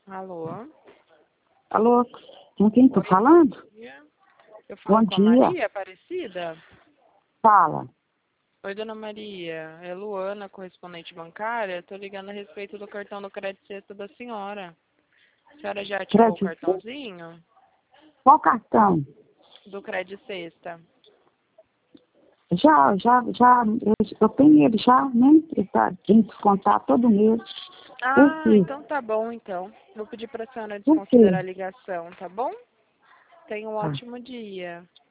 Alô? Alô, com quem tô falando? Bom dia. Eu falo Bom com a dia. Maria Aparecida? Fala. Oi, dona Maria. É Luana, correspondente bancária. Tô ligando a respeito do cartão do crédito sexta da senhora. A senhora já ativou o Crédito. cartãozinho? Qual cartão? Do crédito sexta. Já, eu tenho ele já, né? Ele tá tem que descontar todo mês. Por Ah, quê? então tá bom, então. Vou pedir pra senhora Por quê? desconsiderar a ligação, tá bom? Tenha um Tá. ótimo dia.